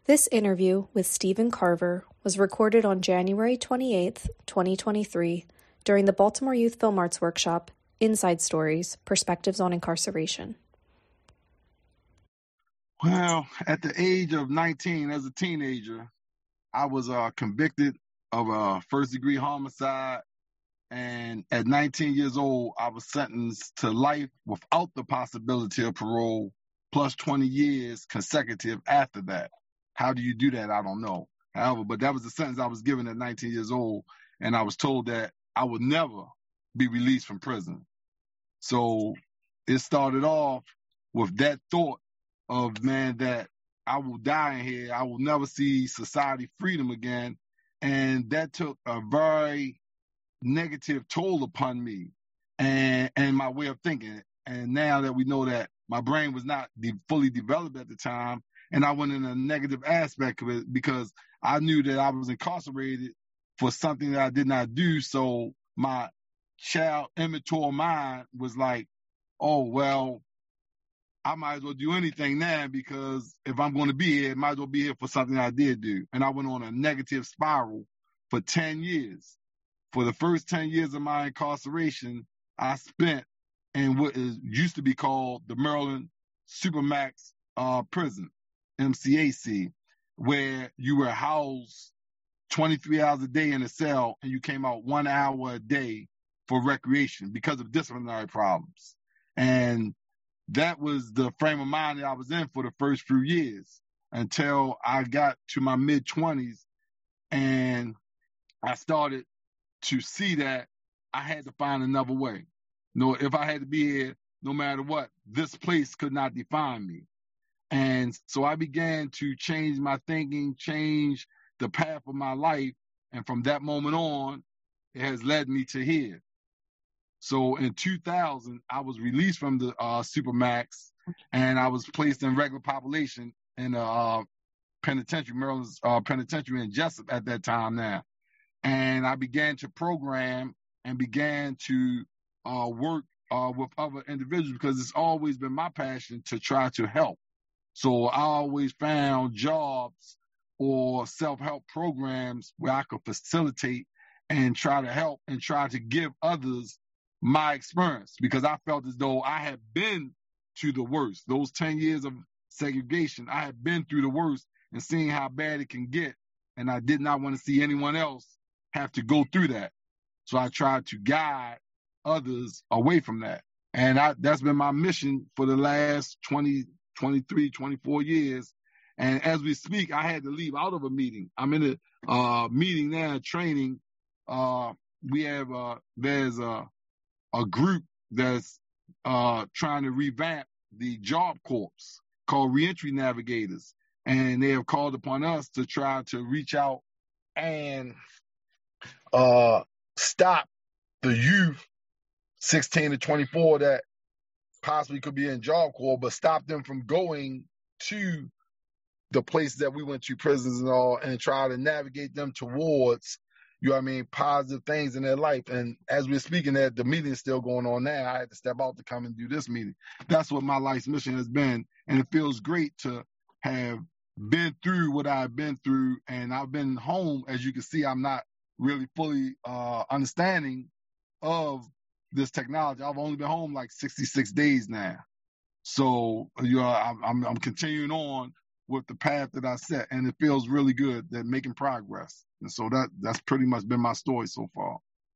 This interview with Stephen Carver was recorded on January 28, 2023, during the Baltimore Youth Film Arts Workshop, Inside Stories, Perspectives on Incarceration. Well, at the age of 19, as a teenager, I was convicted of a first-degree homicide, and at 19 years old, I was sentenced to life without the possibility of parole, plus 20 years consecutive after that. How do you do that? I don't know. However, but that was the sentence I was given at 19 years old, and I was told that I would never be released from prison. So it started off with that thought of, man, that I will die in here. I will never see society freedom again. And that took a very negative toll upon me and my way of thinking. And now that we know that my brain was not fully developed at the time, and I went in a negative aspect of it because I knew that I was incarcerated for something that I did not do. So my child immature mind was like, oh, well, I might as well do anything now because if I'm going to be here, I might as well be here for something I did do. And I went on a negative spiral for 10 years. For the first 10 years of my incarceration, I spent in what used to be called the Maryland Supermax prison, MCAC, where you were housed 23 hours a day in a cell and you came out 1 hour a day for recreation because of disciplinary problems. And that was the frame of mind that I was in for the first few years until I got to my mid-20s and I started to see that I had to find another way. If I had to be here, no matter what, this place could not define me. And so I began to change my thinking, change the path of my life. And from that moment on, it has led me to here. So in 2000, I was released from the Supermax and I was placed in regular population in a penitentiary, Maryland's penitentiary in Jessup at that time now. And I began to program and began to work with other individuals because it's always been my passion to try to help. So I always found jobs or self-help programs where I could facilitate and try to help and try to give others my experience because I felt as though I had been to the worst. Those 10 years of segregation, I had been through the worst and seen how bad it can get. And I did not want to see anyone else have to go through that. So I tried to guide others away from that. And that's been my mission for the last 23, 24 years. And as we speak, I had to leave out of a meeting. I'm in a meeting now, training. We have, there's a group that's trying to revamp the Job Corps called Reentry Navigators. And they have called upon us to try to reach out and stop the youth 16 to 24 that possibly could be in Job Corps, but stop them from going to the places that we went to, prisons and all, and try to navigate them towards, positive things in their life. And as we're speaking, that the meeting is still going on now. I had to step out to come and do this meeting. That's what my life's mission has been. And it feels great to have been through what I've been through. And I've been home. As you can see, I'm not really fully understanding of this technology. I've only been home like 66 days now. So, I'm continuing on with the path that I set, and it feels really good that making progress. And so that's pretty much been my story so far.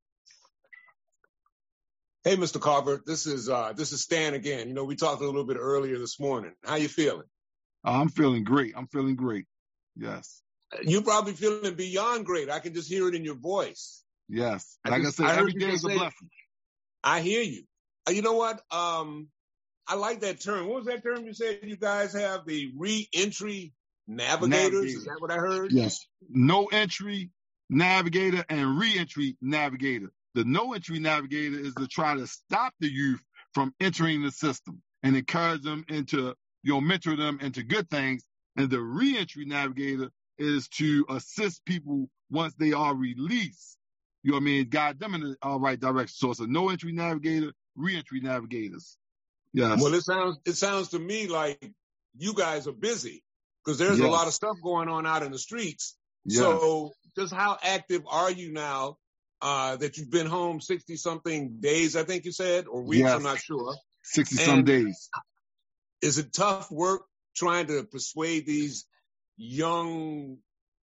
Hey, Mr. Carver, this is Stan again. We talked a little bit earlier this morning. How you feeling? I'm feeling great. Yes. You're probably feeling beyond great. I can just hear it in your voice. Yes. Like I said, every day is a blessing. I hear you. You know what? I like that term. What was that term you said you guys have? The re-entry navigators? Is that what I heard? Yes. No entry navigator and re-entry navigator. The no entry navigator is to try to stop the youth from entering the system and encourage them into, mentor them into good things. And the re-entry navigator is to assist people once they are released. Guide them in the right direction. So it's a no entry navigator, re-entry navigators. Yes. Well, it sounds to me like you guys are busy. because there's a lot of stuff going on out in the streets. Yes. So just how active are you now that you've been home 60-something days, I think you said, or weeks, I'm not sure. 60-some days. Is it tough work trying to persuade these youngsters?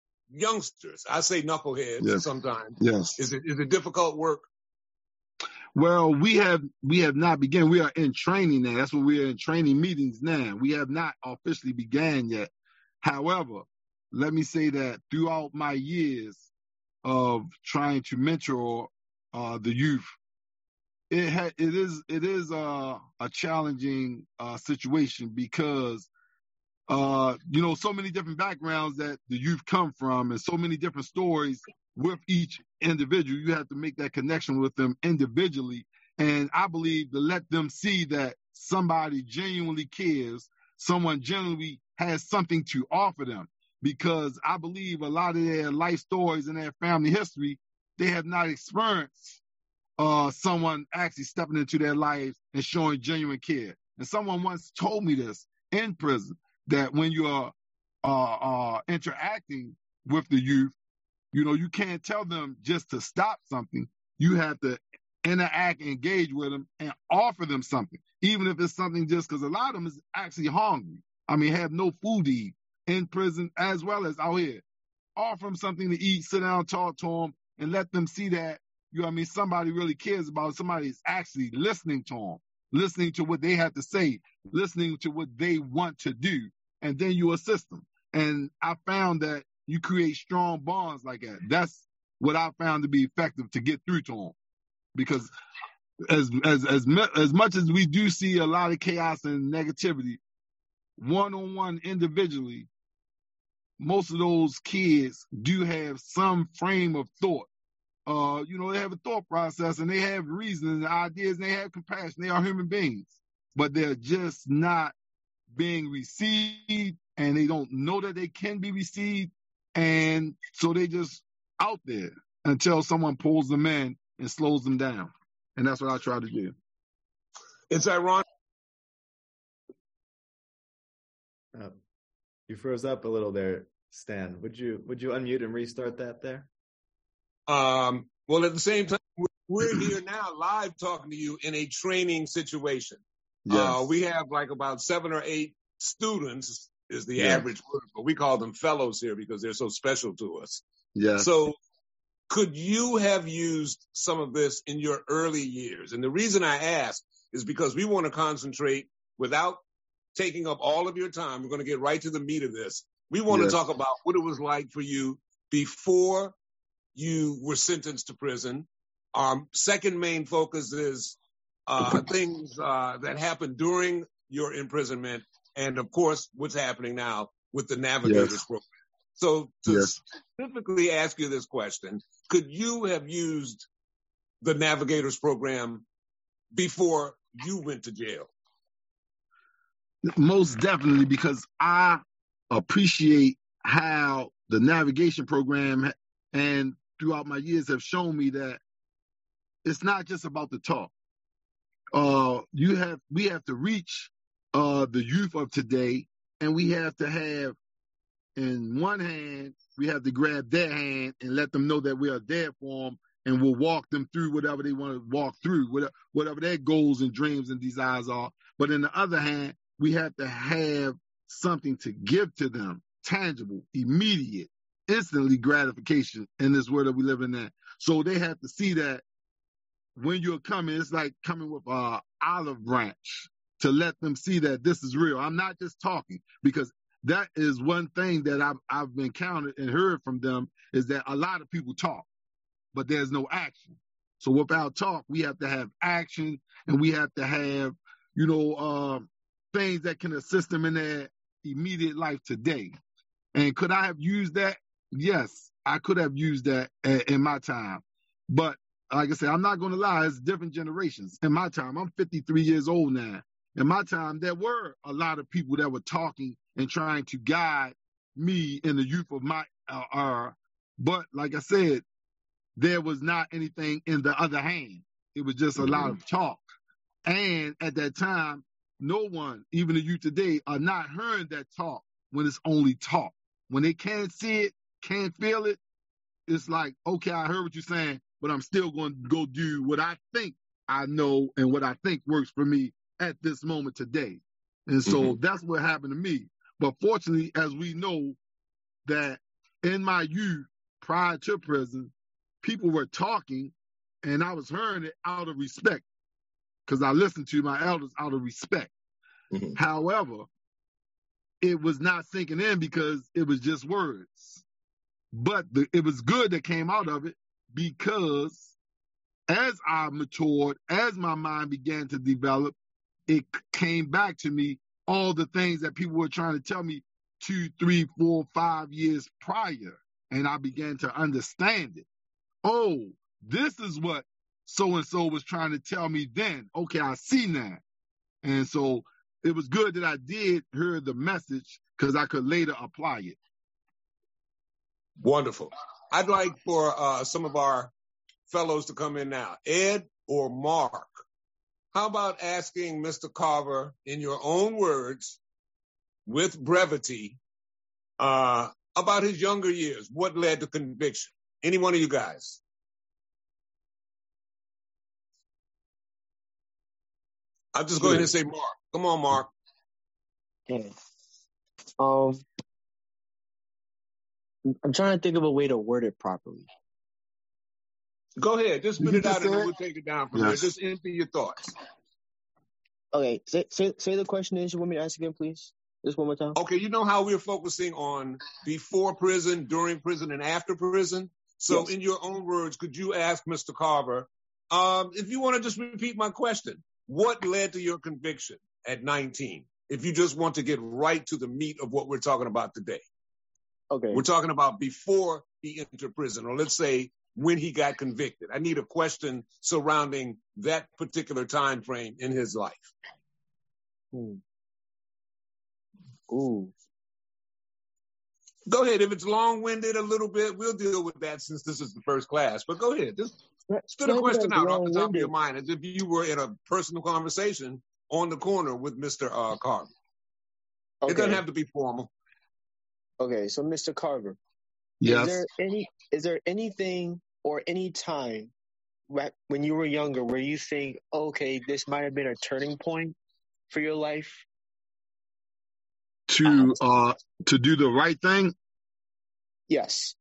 I say knuckleheads sometimes. Yes. Is it difficult work? Well, we have not begun. We are in training now. That's what we are in training meetings now. We have not officially began yet. However, let me say that throughout my years of trying to mentor the youth, it is a challenging situation because so many different backgrounds that the youth come from and so many different stories with each individual. You have to make that connection with them individually. And I believe to let them see that somebody genuinely cares, someone genuinely has something to offer them. Because I believe a lot of their life stories and their family history, they have not experienced someone actually stepping into their lives and showing genuine care. And someone once told me this in prison, that when you're interacting with the youth, you can't tell them just to stop something. You have to interact, engage with them, and offer them something, even if it's something just because a lot of them is actually hungry. I mean, have no food to eat in prison as well as out here. Offer them something to eat, sit down, talk to them, and let them see that, somebody really cares about it. Somebody is actually listening to them, listening to what they have to say, listening to what they want to do, and then you assist them. And I found that you create strong bonds like that. That's what I found to be effective to get through to them. Because as much as we do see a lot of chaos and negativity, one-on-one individually, most of those kids do have some frame of thought. They have a thought process and they have reasons and ideas and they have compassion. They are human beings, but they're just not being received and they don't know that they can be received. And so they just out there until someone pulls them in and slows them down. And that's what I try to do. It's ironic. You froze up a little there, Stan. Would you unmute and restart that there? Well, at the same time, we're here now live talking to you in a training situation. Yes. We have like about 7 or 8 students is the average word, but we call them fellows here because they're so special to us. Yes. So could you have used some of this in your early years? And the reason I ask is because we want to concentrate without taking up all of your time. We're going to get right to the meat of this. We want to talk about what it was like for you before you were sentenced to prison. Our second main focus is things that happened during your imprisonment, and of course, what's happening now with the Navigators program. So to specifically ask you this question, could you have used the Navigators program before you went to jail? Most definitely, because I appreciate how the navigation program and throughout my years have shown me that it's not just about the talk. We have to reach the youth of today, and we have to have, in one hand, we have to grab their hand and let them know that we are there for them, and we'll walk them through whatever they want to walk through, whatever their goals and dreams and desires are. But in the other hand, we have to have something to give to them, tangible, immediate, instantly gratification in this world that we live in now. So they have to see that when you're coming, it's like coming with an olive branch to let them see that this is real. I'm not just talking, because that is one thing that I've encountered and heard from them, is that a lot of people talk, but there's no action. So without talk, we have to have action, and we have to have, things that can assist them in their immediate life today. And could I have used that? Yes, I could have used that in my time. But like I said, I'm not going to lie, it's different generations. In my time, I'm 53 years old now. In my time, there were a lot of people that were talking and trying to guide me in the youth of my era. But like I said, there was not anything in the other hand. It was just a lot of talk. And at that time, no one, even the youth today, are not hearing that talk when it's only talk. When they can't see it, can't feel it, it's like, okay, I heard what you're saying, but I'm still going to go do what I think I know and what I think works for me at this moment today. And so that's what happened to me. But fortunately, as we know, that in my youth, prior to prison, people were talking and I was hearing it out of respect because I listened to my elders out of respect. However, it was not sinking in because it was just words. But it was good that came out of it because as I matured, as my mind began to develop, it came back to me all the things that people were trying to tell me 2, 3, 4, 5 years prior. And I began to understand it. Oh, this is what so-and-so was trying to tell me then. Okay, I see now. And so it was good that I did hear the message because I could later apply it. Wonderful. I'd like for some of our fellows to come in now. Ed or Mark, how about asking Mr. Carver in your own words, with brevity, about his younger years? What led to conviction? Any one of you guys? I'll just go ahead and say Mark. Come on, Mark. Okay. I'm trying to think of a way to word it properly. Go ahead. Just spit it out and then we'll take it down from there. Just empty your thoughts. Okay. Say the question is. You want me to ask again, please? Just one more time. Okay. You know how we're focusing on before prison, during prison, and after prison? So in your own words, could you ask Mr. Carver, if you want to just repeat my question, what led to your conviction at 19? If you just want to get right to the meat of what we're talking about today. Okay. We're talking about before he entered prison, or let's say when he got convicted. I need a question surrounding that particular time frame in his life. Ooh. Go ahead. If it's long-winded a little bit, we'll deal with that since this is the first class. But go ahead. Just spit a question out off the top of your mind as if you were in a personal conversation on the corner with Mr. Carver. Okay. It doesn't have to be formal. Okay, so Mr. Carver, yes. Is there anything or any time when you were younger where you think, okay, this might have been a turning point for your life? To do the right thing? Yes.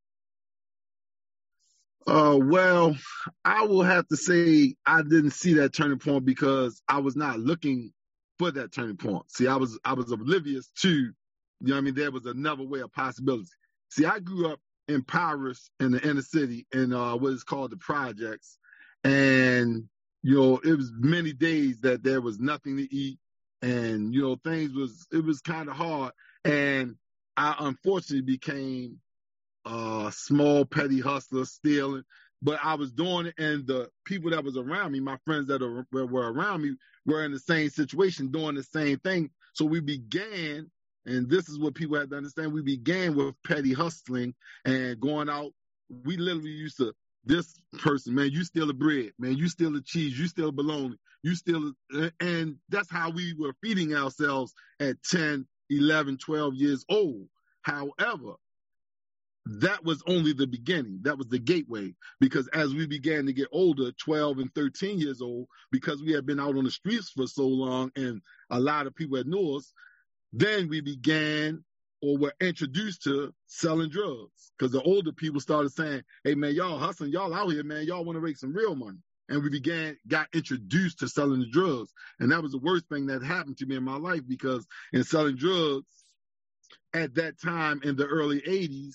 Well, I will have to say I didn't see that turning point because I was not looking for that turning point. See, I was oblivious to, you know what I mean, there was another way of possibility. See, I grew up in Paris in the inner city in what is called the projects. And, you know, it was many days that there was nothing to eat. And, you know, it was kind of hard. And I unfortunately became a small petty hustler, stealing. But I was doing it, and the people that was around me, my friends that were around me, were in the same situation, doing the same thing. So we began, and this is what people have to understand, we began with petty hustling and going out. We literally used to, this person, man, you steal the bread, man, you steal the cheese, you steal the bologna, you steal it. And that's how we were feeding ourselves at 10, 11, 12 years old. However, that was only the beginning. That was the gateway. Because as we began to get older, 12 and 13 years old, because we had been out on the streets for so long and a lot of people had knew us, then we began or were introduced to selling drugs. Because the older people started saying, hey, man, y'all hustling, y'all out here, man, y'all want to make some real money. And we got introduced to selling the drugs. And that was the worst thing that happened to me in my life, because in selling drugs at that time in the early 80s,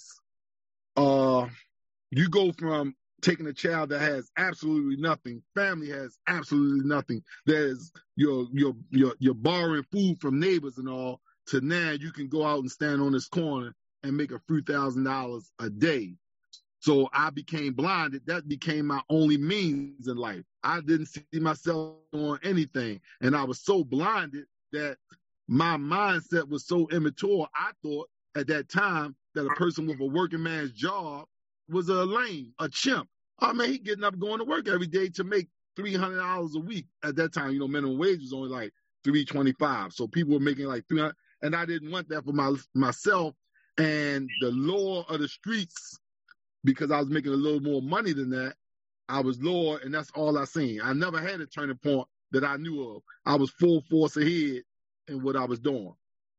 you go from taking a child that has absolutely nothing, family has absolutely nothing, there's you're borrowing food from neighbors and all, to now you can go out and stand on this corner and make a few $1,000s a day. So I became blinded. That became my only means in life. I didn't see myself on anything. And I was so blinded that my mindset was so immature. I thought at that time that a person with a working man's job was a lame, a chimp. Oh, man, he getting up going to work every day to make $300 a week. At that time, you know, minimum wage was only like $325. So people were making like $300. and I didn't want that for myself. And the law of the streets, because I was making a little more money than that, I was lower, and that's all I seen. I never had a turning point that I knew of. I was full force ahead in what I was doing.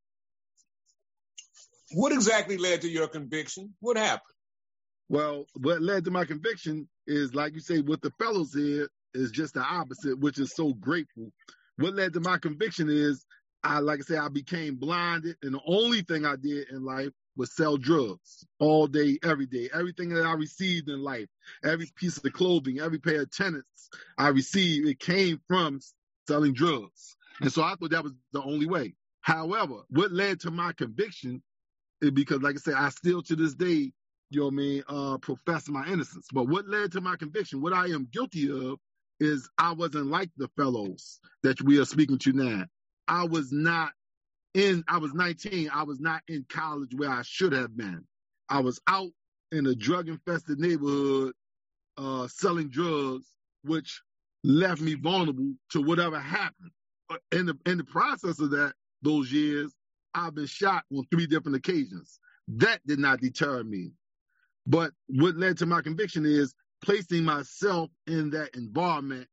What exactly led to your conviction? What happened? Well, what led to my conviction is, like you say, what the fellows here is just the opposite, which is so grateful. What led to my conviction is, I became blinded, and the only thing I did in life was sell drugs all day, every day. Everything that I received in life, every piece of clothing, every pair of tenants I received, it came from selling drugs. And so I thought that was the only way. However, what led to my conviction is because, like I said, I still to this day, profess my innocence. But what led to my conviction, what I am guilty of, is I wasn't like the fellows that we are speaking to now. I was 19. I was not in college where I should have been. I was out in a drug-infested neighborhood selling drugs, which left me vulnerable to whatever happened. In the process of those years, I've been shot on 3 different occasions. That did not deter me. But what led to my conviction is placing myself in that environment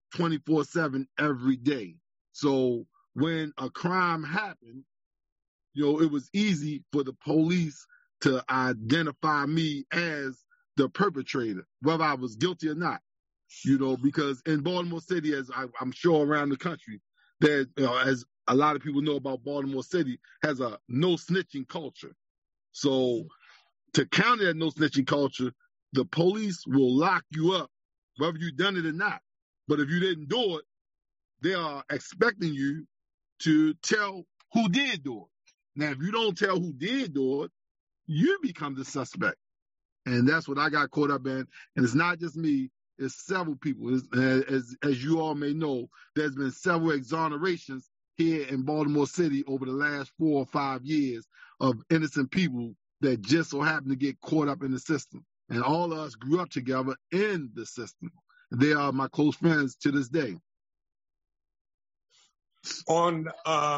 24/7 every day. So when a crime happened, it was easy for the police to identify me as the perpetrator, whether I was guilty or not. Because in Baltimore City, as I'm sure around the country, that as a lot of people know about Baltimore City, has a no snitching culture. So to counter that no snitching culture, the police will lock you up, whether you've done it or not. But if you didn't do it, they are expecting you to tell who did do it. Now, if you don't tell who did do it, you become the suspect. And that's what I got caught up in. And it's not just me, it's several people. As you all may know, there's been several exonerations here in Baltimore City over the last 4 or 5 years of innocent people that just so happen to get caught up in the system. And all of us grew up together in the system. They are my close friends to this day. On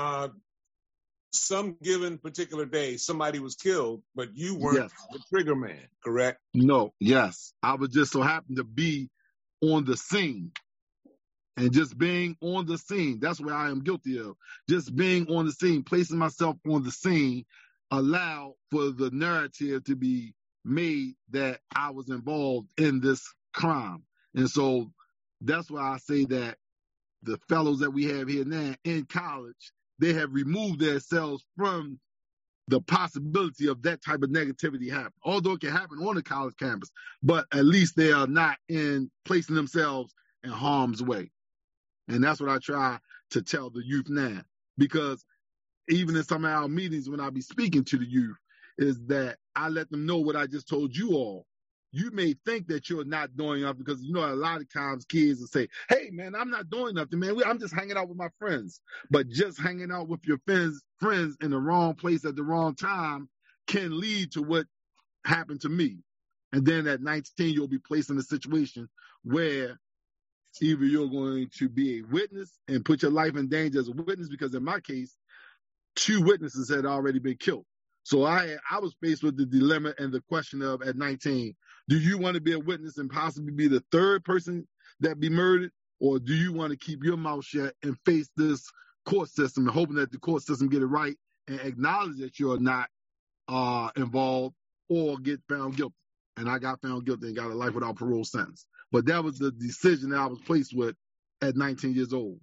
some given particular day, somebody was killed, but you weren't the trigger man, correct? No, yes. I was just so happened to be on the scene. And just being on the scene, that's what I am guilty of. Just being on the scene, placing myself on the scene, allowed for the narrative to be made that I was involved in this crime. And so that's why I say that the fellows that we have here now in college, they have removed themselves from the possibility of that type of negativity happening. Although it can happen on the college campus, but at least they are not placing themselves in harm's way. And that's what I try to tell the youth now. Because even in some of our meetings when I be speaking to the youth, is that I let them know what I just told you all. You may think that you're not doing nothing because, a lot of times kids will say, hey, man, I'm not doing nothing, man. I'm just hanging out with my friends. But just hanging out with your friends in the wrong place at the wrong time can lead to what happened to me. And then at 19, you'll be placed in a situation where either you're going to be a witness and put your life in danger as a witness, because in my case, 2 witnesses had already been killed. So I was faced with the dilemma and the question of, at 19, do you want to be a witness and possibly be the 3rd person that be murdered? Or do you want to keep your mouth shut and face this court system and hoping that the court system get it right and acknowledge that you're not involved, or get found guilty? And I got found guilty and got a life without parole sentence. But that was the decision that I was placed with at 19 years old.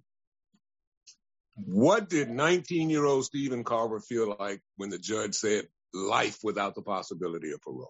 What did 19-year-old Stephen Carver feel like when the judge said life without the possibility of parole?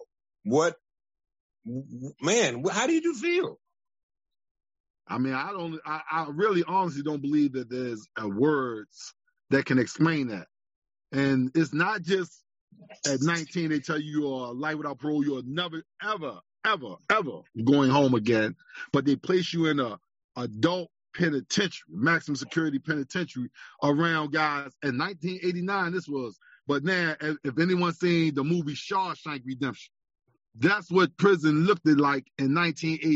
How did you feel? I mean, I really honestly don't believe that there's words that can explain that. And it's not just at 19, they tell you you're life without parole, you're never, ever, ever, ever going home again. But they place you in a adult penitentiary, maximum security penitentiary, around guys. In 1989, this was. But now, if anyone's seen the movie Shawshank Redemption, that's what prison looked like in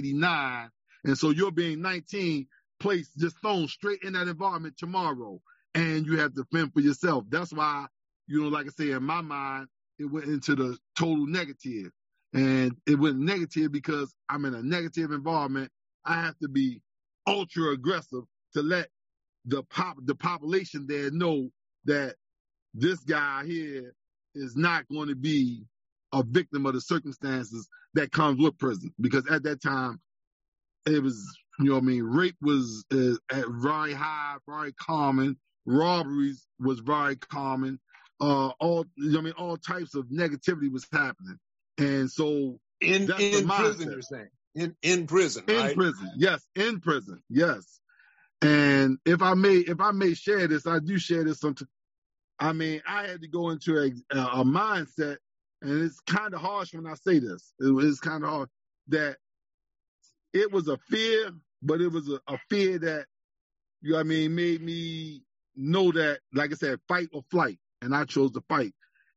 1989. And so you're being 19, placed, just thrown straight in that environment tomorrow. and you have to fend for yourself. That's why, like I say, in my mind, it went into the total negative. And it went negative because I'm in a negative environment. I have to be ultra aggressive to let the population there know that this guy here is not going to be a victim of the circumstances that comes with prison. Because at that time, it was, rape was at very high, very common. Robberies was very common. All types of negativity was happening. And so in prison, you're saying in prison, right? In prison, yes, in prison, yes. And if I may share this, I do share this sometimes. I mean, I had to go into a mindset, and it's kind of harsh when I say this. It's kind of hard that it was a fear, but it was a fear that, made me know that, like I said, fight or flight, and I chose to fight.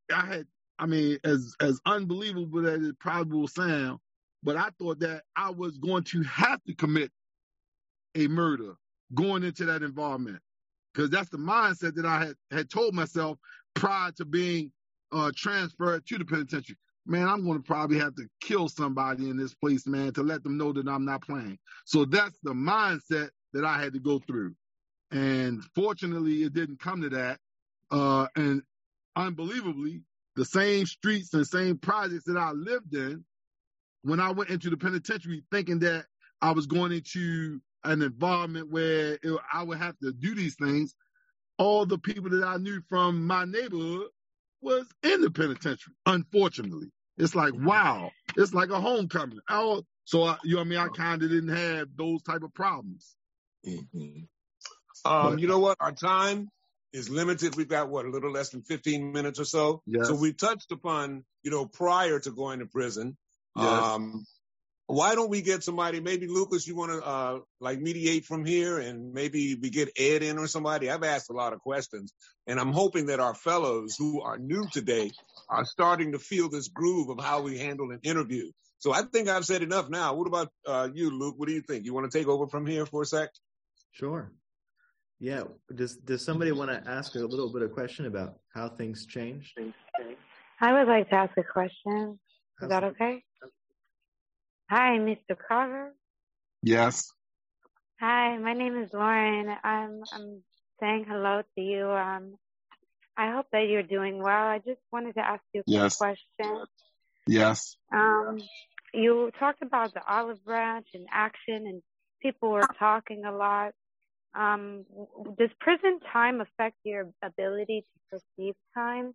As unbelievable as it probably will sound, but I thought that I was going to have to commit a murder going into that environment, because that's the mindset that I had told myself prior to being transferred to the penitentiary. Man, I'm going to probably have to kill somebody in this place, man, to let them know that I'm not playing. So that's the mindset that I had to go through. And fortunately, it didn't come to that. And unbelievably, the same streets and same projects that I lived in, when I went into the penitentiary thinking that I was going into an environment where I would have to do these things, all the people that I knew from my neighborhood was in the penitentiary, unfortunately. It's like, wow, it's like a homecoming. I kind of didn't have those type of problems. Mm-hmm. You know what? Our time is limited. We've got, a little less than 15 minutes or so. Yes. So we touched upon, prior to going to prison. Yes. Why don't we get somebody, maybe Lucas, you want to mediate from here, and maybe we get Ed in or somebody? I've asked a lot of questions, and I'm hoping that our fellows who are new today are starting to feel this groove of how we handle an interview. So I think I've said enough now. What about you, Luke? What do you think? You want to take over from here for a sec? Sure. Yeah. Does somebody want to ask a little bit of question about how things changed? I would like to ask a question. Is that okay? Hi, Mr. Carver. Yes. Hi, my name is Lauren. I'm saying hello to you. I hope that you're doing well. I just wanted to ask you a question. Yes. You talked about the olive branch in action, and people were talking a lot. Does prison time affect your ability to perceive time?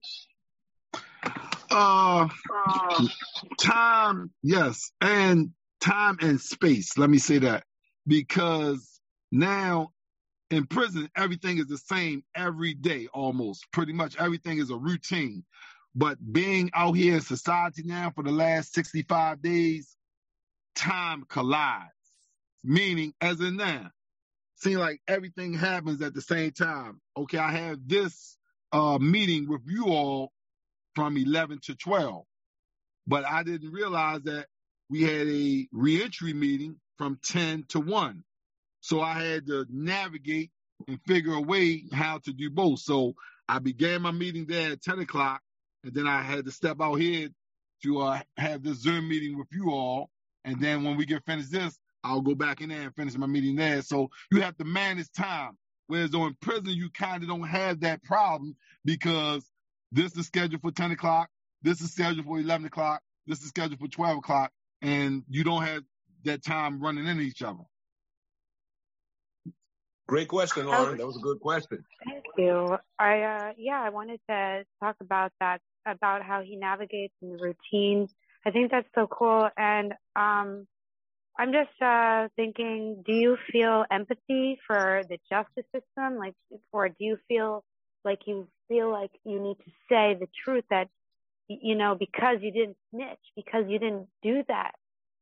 Time, yes, and time and space. Let me say that, because now in prison, everything is the same every day, almost. Pretty much everything is a routine. But being out here in society now for the last 65 days, time collides. Meaning, as in now, seems like everything happens at the same time. Okay, I have this meeting with you all from 11 to 12. But I didn't realize that we had a reentry meeting from 10 to 1. So I had to navigate and figure a way how to do both. So I began my meeting there at 10 o'clock, and then I had to step out here to have this Zoom meeting with you all. And then when we get finished this, I'll go back in there and finish my meeting there. So you have to manage time. Whereas in prison, you kind of don't have that problem, because this is scheduled for 10 o'clock. This is scheduled for 11 o'clock. This is scheduled for 12 o'clock. And you don't have that time running into each other. Great question, Lauren. That was a good question. Thank you. I wanted to talk about that, about how he navigates in the routine. I think that's so cool. And I'm just thinking, do you feel empathy for the justice system? Or do you feel like you need to say the truth that, because you didn't snitch, because you didn't do that,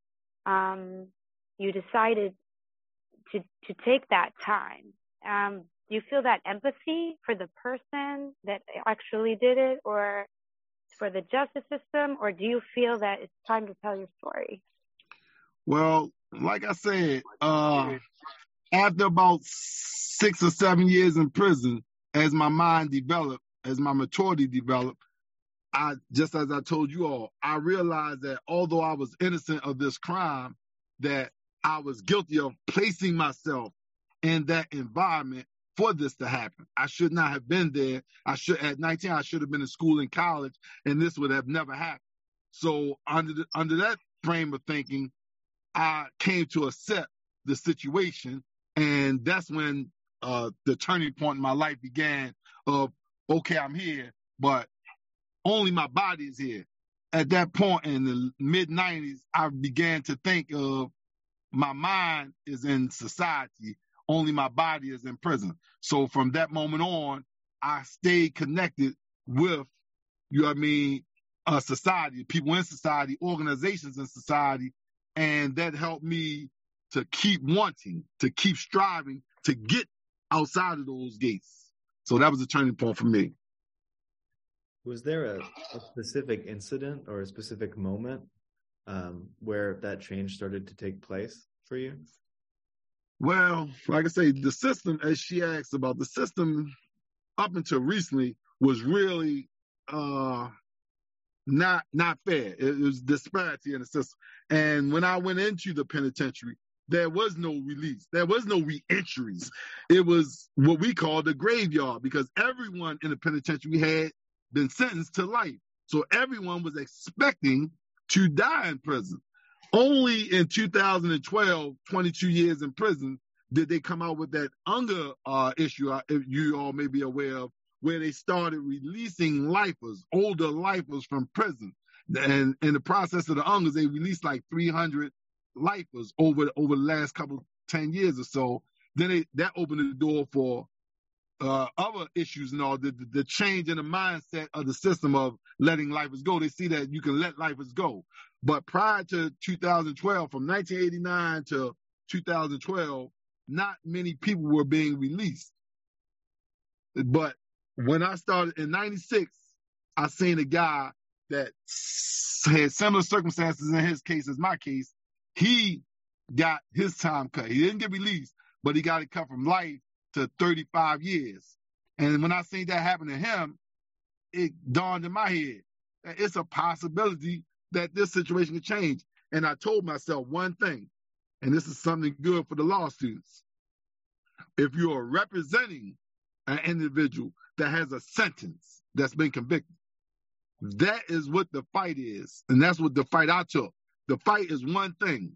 you decided to take that time. Do you feel that empathy for the person that actually did it, or for the justice system, or do you feel that it's time to tell your story? Well, like I said, after about 6 or 7 years in prison, as my mind developed, as my maturity developed, just as I told you all, I realized that although I was innocent of this crime, that I was guilty of placing myself in that environment for this to happen. I should not have been there. At 19, I should have been in school and college, and this would have never happened. So under that frame of thinking, I came to accept the situation, and that's when the turning point in my life began of, okay, I'm here, but only my body is here. At that point in the mid-90s, I began to think of my mind is in society, only my body is in prison. So from that moment on, I stayed connected with, society, people in society, organizations in society, and that helped me to keep wanting, to keep striving, to get outside of those gates. So that was a turning point for me. Was there a specific incident or a specific moment where that change started to take place for you? Well, like I say, the system, as she asked about, the system up until recently was really not fair. It was disparity in the system. And when I went into the penitentiary, there was no release. There was no re-entries. It was what we call the graveyard, because everyone in the penitentiary had been sentenced to life. So everyone was expecting to die in prison. Only in 2012, 22 years in prison, did they come out with that Unger issue, if you all may be aware of, where they started releasing lifers, older lifers from prison. And in the process of the Ungers, they released like 300 lifers over the last 10 years or so. Then that opened the door for other issues and all, the change in the mindset of the system of letting lifers go. They see that you can let lifers go. But prior to 2012, from 1989 to 2012, not many people were being released. But when I started in 96, I seen a guy that had similar circumstances in his case as my case. He got his time cut. He didn't get released, but he got it cut from life to 35 years. And when I seen that happen to him, it dawned in my head that it's a possibility that this situation could change. And I told myself one thing, and this is something good for the law students. If you are representing an individual that has a sentence that's been convicted, that is what the fight is. And that's what the fight I took. The fight is one thing.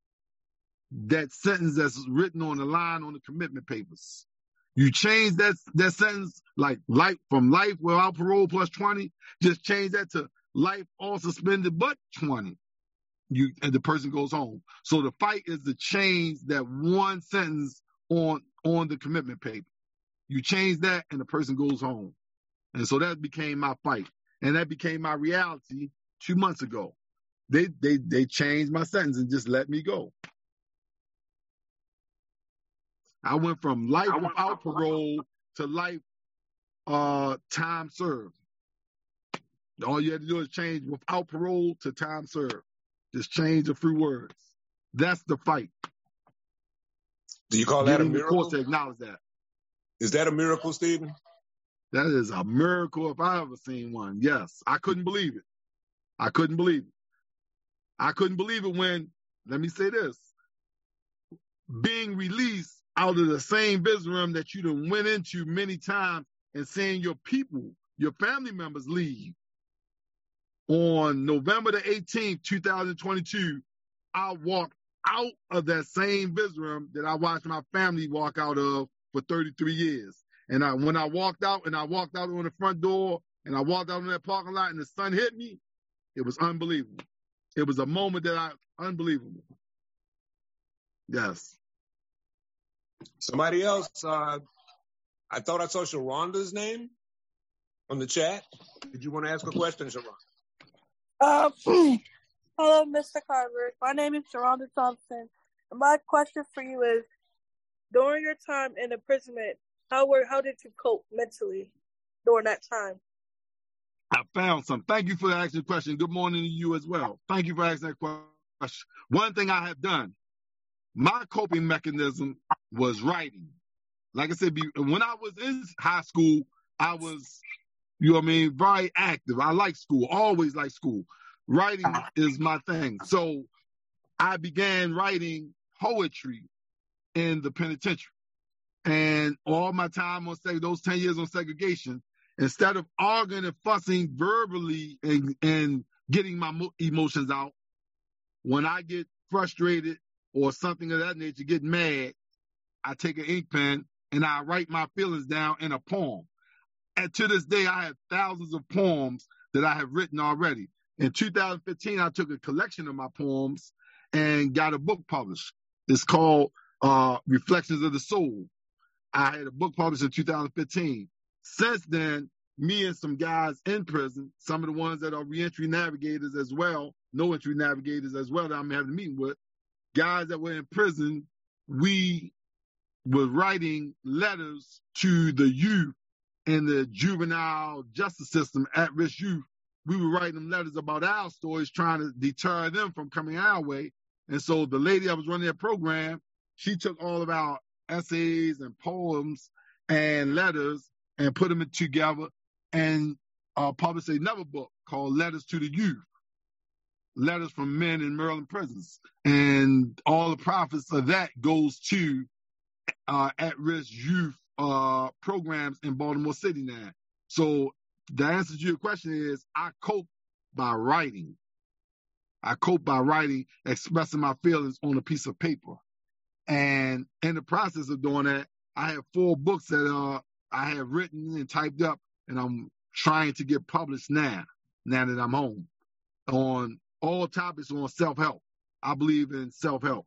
That sentence that's written on the line on the commitment papers. You change that sentence, like life from life without parole plus 20, just change that to life all suspended but 20. And the person goes home. So the fight is to change that one sentence on the commitment paper. You change that and the person goes home. And so that became my fight. And that became my reality 2 months ago. They changed my sentence and just let me go. I went from life without parole to life time served. All you had to do is change without parole to time served. Just change a few words. That's the fight. Do you call that a miracle? Getting the court to acknowledge that. Is that a miracle, Stephen? That is a miracle if I ever seen one. Yes. I couldn't believe it. I couldn't believe it when, let me say this, being released out of the same business room that you done went into many times and seeing your people, your family members leave. On November the 18th, 2022, I walked out of that same business room that I watched my family walk out of for 33 years. And when I walked out on the front door and I walked out in that parking lot and the sun hit me, it was unbelievable. It was a moment unbelievable. Yes. Somebody else, I thought I saw Sharonda's name on the chat. Did you want to ask a question, Sharonda? Hello, Mr. Carver. My name is Sharonda Thompson. My question for you is, during your time in imprisonment, how did you cope mentally during that time? I found some. Thank you for asking the question. Good morning to you as well. Thank you for asking that question. One thing I have done, my coping mechanism was writing. Like I said, when I was in high school, I was, very active. I like school, always like school. Writing is my thing. So I began writing poetry in the penitentiary. And all my time on those 10 years on segregation, instead of arguing and fussing verbally and getting my emotions out, when I get frustrated or something of that nature, get mad, I take an ink pen and I write my feelings down in a poem. And to this day, I have thousands of poems that I have written already. In 2015, I took a collection of my poems and got a book published. It's called Reflections of the Soul. I had a book published in 2015. Since then, me and some guys in prison, some of the ones that are reentry navigators as well, no entry navigators as well that I'm having a meeting with, guys that were in prison, we were writing letters to the youth in the juvenile justice system, at-risk youth. We were writing them letters about our stories, trying to deter them from coming our way. And so the lady that was running that program, she took all of our essays and poems and letters and put them together and published another book called Letters to the Youth, letters from men in Maryland prisons. And all the profits of that goes to at-risk youth programs in Baltimore City now. So the answer to your question is I cope by writing. I cope by writing, expressing my feelings on a piece of paper. And in the process of doing that, I have 4 books that I have written and typed up, and I'm trying to get published now that I'm home, on all topics on self-help. I believe in self-help.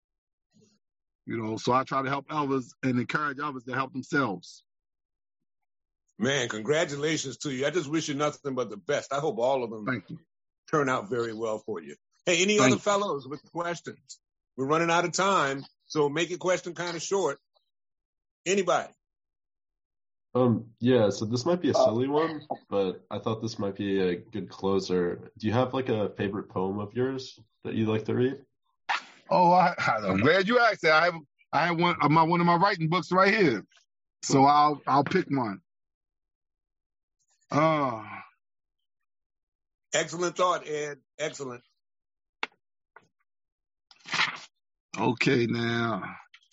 So I try to help others and encourage others to help themselves. Man, congratulations to you. I just wish you nothing but the best. I hope all of them turn out very well for you. Hey, any other fellows with questions? We're running out of time, so make your question kind of short. Anybody? Yeah, so this might be a silly one, but I thought this might be a good closer. Do you have like a favorite poem of yours that you like to read? Oh, I'm glad you asked that. I have one of my writing books right here, so I'll pick one. Excellent thought, Ed. Excellent. Okay, now.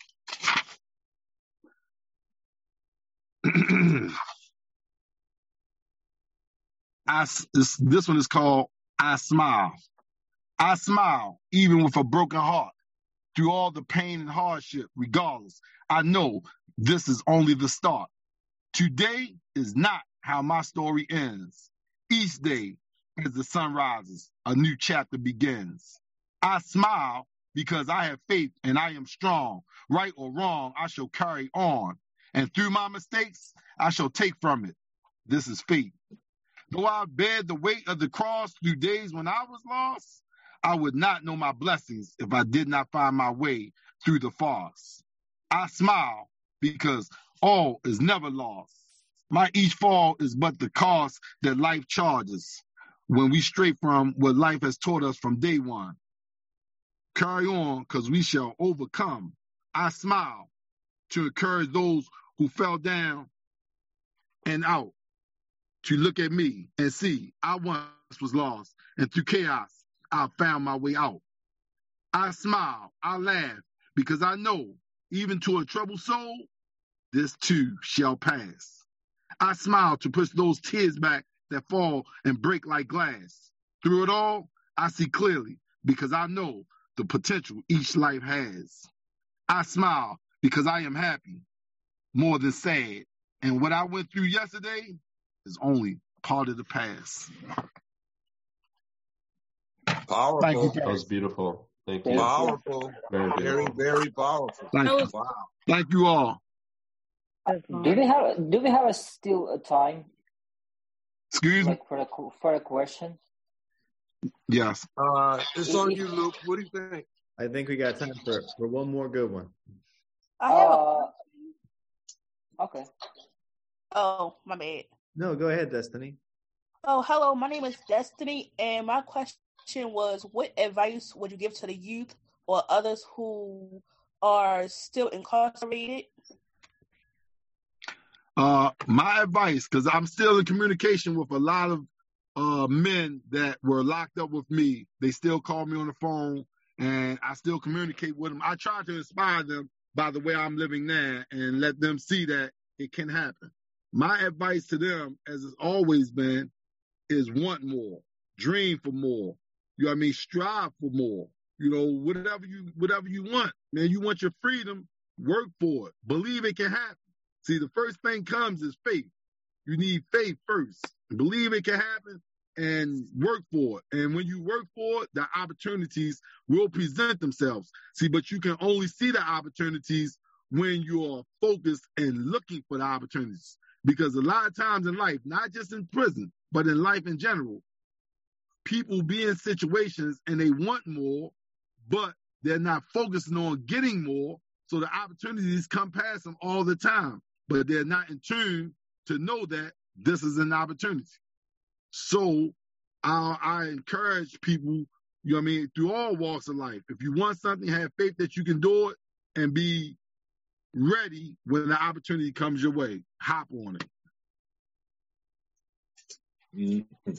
This one is called I Smile. I smile, even with a broken heart, through all the pain and hardship, regardless. I know this is only the start. Today is not how my story ends. Each day, as the sun rises, a new chapter begins. I smile because I have faith and I am strong. Right or wrong, I shall carry on. And through my mistakes, I shall take from it. This is fate. Though I bear the weight of the cross through days when I was lost, I would not know my blessings if I did not find my way through the farce. I smile because all is never lost. My each fall is but the cost that life charges when we stray from what life has taught us from day one. Carry on, because we shall overcome. I smile to encourage those who fell down and out to look at me and see I once was lost, and through chaos, I found my way out. I smile, I laugh, because I know, even to a troubled soul, this too shall pass. I smile to push those tears back that fall and break like glass. Through it all, I see clearly, because I know the potential each life has. I smile because I am happy, more than sad, and what I went through yesterday is only part of the past. Powerful. Thank you. That was beautiful. Thank you. Powerful. Very Very, beautiful. very powerful. Thank you. Wow. Thank you all. Do we have still a time? Excuse me? Like for a question? Yes. It's on you, Luke. What do you think? I think we got time for one more good one. I have a Okay. Oh, my bad. No, go ahead, Destiny. Oh, hello. My name is Destiny, and my question was, what advice would you give to the youth or others who are still incarcerated? My advice, because I'm still in communication with a lot of men that were locked up with me. They still call me on the phone, and I still communicate with them. I try to inspire them by the way I'm living now and let them see that it can happen. My advice to them, as it's always been, is want more, dream for more. You know what I mean? Strive for more. You know, whatever you want, man. You want your freedom, work for it. Believe it can happen. See, the first thing comes is faith. You need faith first. Believe it can happen and work for it. And when you work for it, the opportunities will present themselves. See, but you can only see the opportunities when you're focused and looking for the opportunities. Because a lot of times in life, not just in prison, but in life in general, people be in situations and they want more, but they're not focusing on getting more. So the opportunities come past them all the time, but they're not in tune to know that this is an opportunity. So I encourage people, you know what I mean, through all walks of life. If you want something, have faith that you can do it and be ready when the opportunity comes your way. Hop on it. Mm-hmm.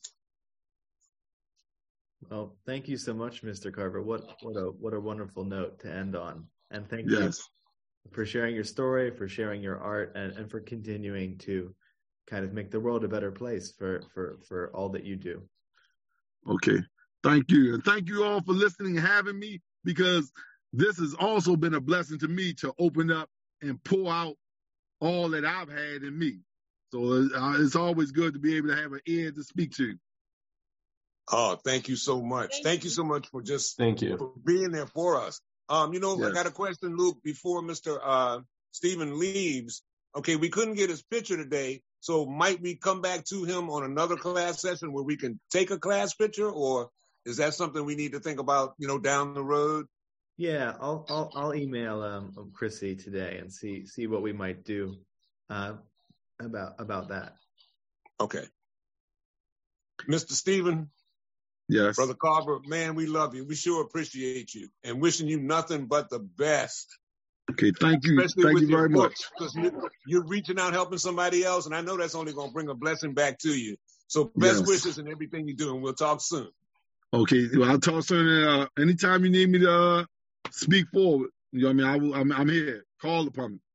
Well, thank you so much, Mr. Carver. What a wonderful note to end on. And thank you for sharing your story, for sharing your art, and for continuing to kind of make the world a better place for all that you do. Okay. Thank you. And thank you all for listening and having me, because this has also been a blessing to me to open up and pour out all that I've had in me. So it's always good to be able to have an ear to speak to. Oh, thank you so much. Thank you so much for just for being there for us. I got a question, Luke, before Mr. Stephen leaves. Okay, we couldn't get his picture today, so might we come back to him on another class session where we can take a class picture, or is that something we need to think about, down the road? Yeah, I'll email Chrissy today and see what we might do about that. Okay. Mr. Stephen. Yes. Brother Carver, man, we love you. We sure appreciate you and wishing you nothing but the best. Okay, thank you. Especially thank with you very much. Because you're reaching out, helping somebody else, and I know that's only going to bring a blessing back to you. So best wishes in everything you do, and we'll talk soon. Okay, well, I'll talk soon. Anytime you need me to speak forward, you know what I mean? I'm here. Call upon me.